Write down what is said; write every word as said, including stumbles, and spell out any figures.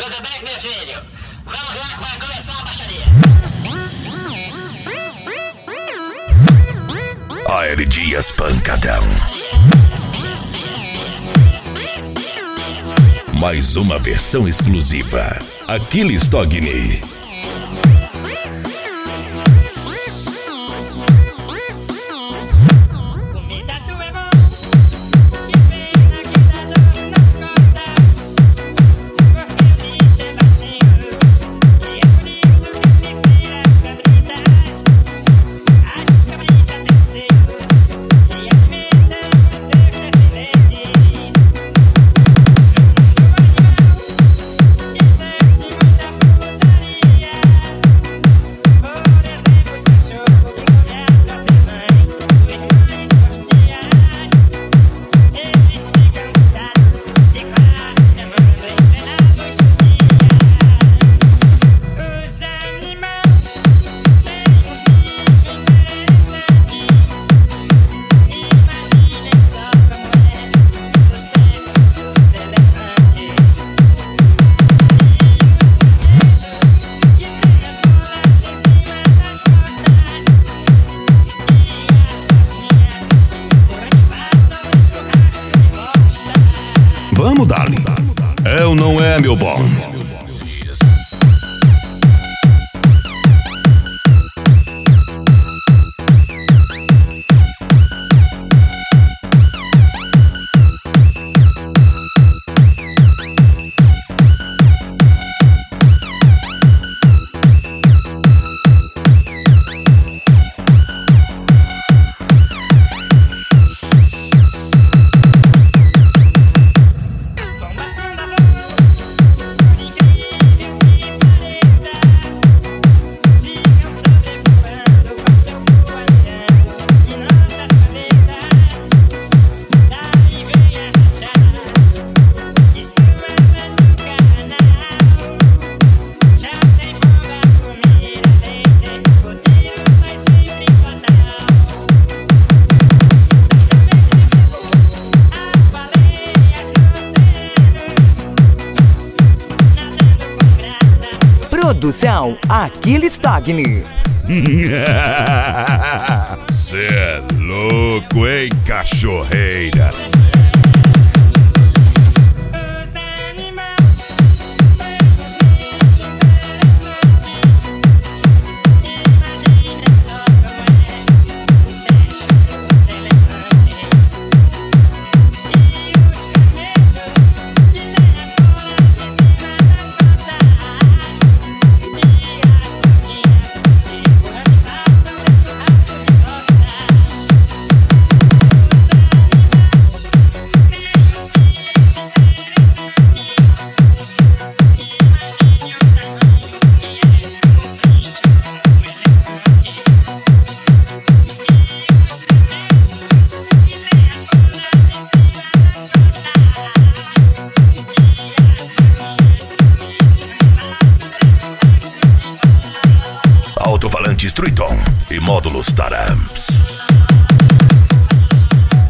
Cruzebeck, meu filho, vamos lá que vai começar a baixaria. Aire Dias Pancadão. Mais uma versão exclusiva. Aquiles Togni. Vamos, Dali. É ou não é, meu bom? Produção Aquiles Togni. Cê é louco, hein, cachorreira? Alto-falantes Triton e módulos Taramps.